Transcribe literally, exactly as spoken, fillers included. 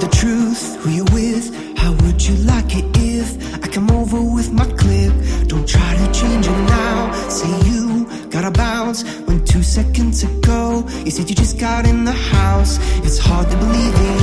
the truth, who you with? How would you like it if I come over with my clip? Don't try to change it now. Say you gotta bounce when two seconds ago you said you just got in the house. It's hard to believe it.